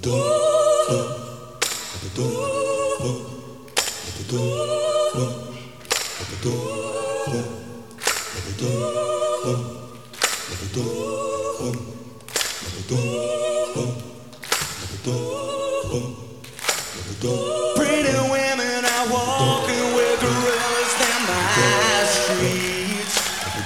Pretty women are walking with gorillas down my street.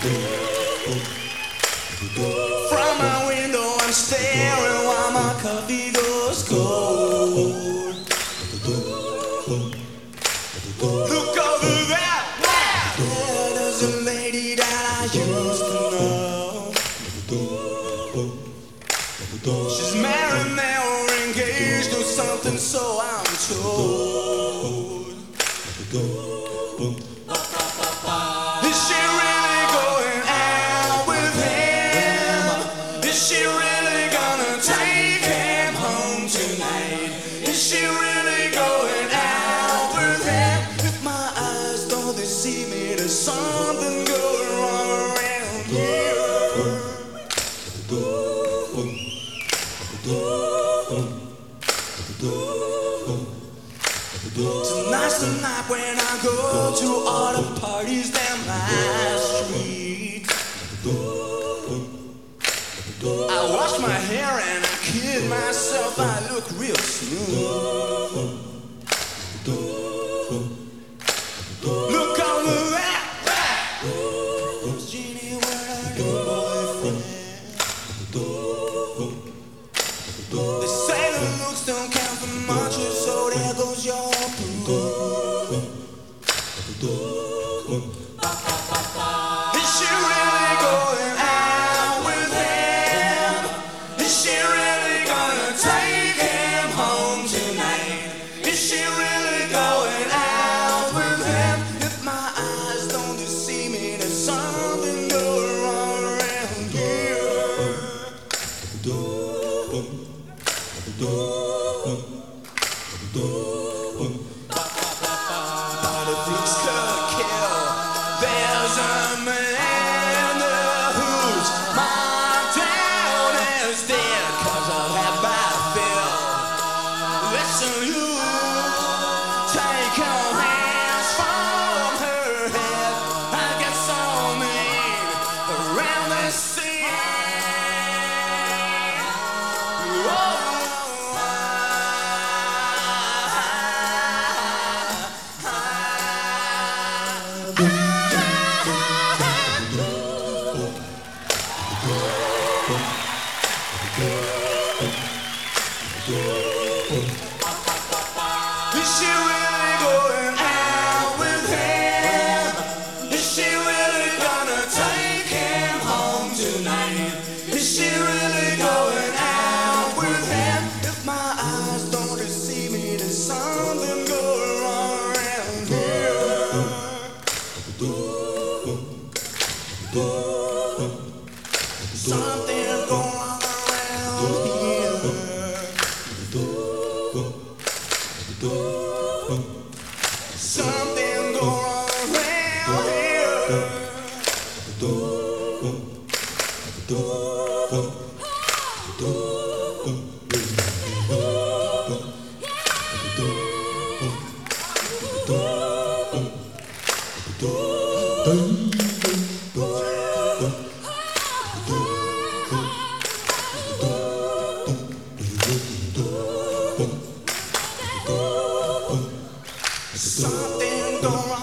From my window I'm staring while my coffee goes cold. Look over there, yeah, there's a lady that I used to know. She's married now or engaged or something, so I'm told. Is she really going out with him? Is she really gonna take him home tonight? Is she really going out with him? If my eyes don't deceive me, there's something going wrong around here. Tonight's the night when I go to all the parties down my street. I wash my hair and I kid myself, I look real smooth. Look over there, Jeannie, where are your boyfriend? They say the looks don't count for much, so there goes your proof. Is she really going out with him? Is she really gonna take him home tonight? Is she really going out with him? If my eyes don't deceive me, there's something going wrong around here. But if looks could kill, there's a man whose mind down is dead 'cause of that bad feel. Listen, you take your hands from her head. I get so mean around this scene. Is she really going out with him? Is she really gonna take him home tonight? Is she really going out with him? If my eyes don't deceive me, there's something going wrong around here. Something going wrong around here. Something going on around here. Something going on.